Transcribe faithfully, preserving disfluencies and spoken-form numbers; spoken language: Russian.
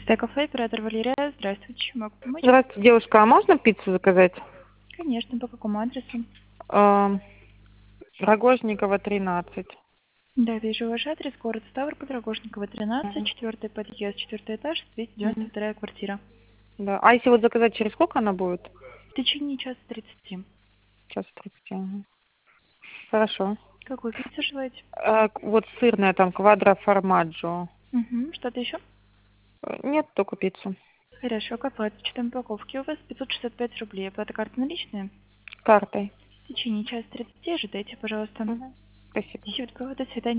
Чистое кафе, оператор Валерия. Здравствуйте, чем могу помочь? Здравствуйте, девушка, а можно пиццу заказать? Конечно, по какому адресу? Эм, Рогожникова, тринадцать. Да, вижу ваш адрес, город Ставрополь, Рогожникова, тринадцать, Мгм. четвертый подъезд, четвертый этаж, двести девяносто Мгм. вторая квартира. Да. А если вот заказать, через сколько она будет? В течение часа тридцати. Час тридцать. Ага. Хорошо. Какую пиццу желаете? А, к- вот сырная там, квадро формаджо. Угу. Что-то еще? Э, Нет, только пиццу. Хорошо, как оплата? Учетом упаковки у вас пятьсот шестьдесят пять рублей. Оплата карты наличная? Картой. В течение часа тридцати ожидайте, пожалуйста. Мгм. Спасибо. Всего доброго, до свидания.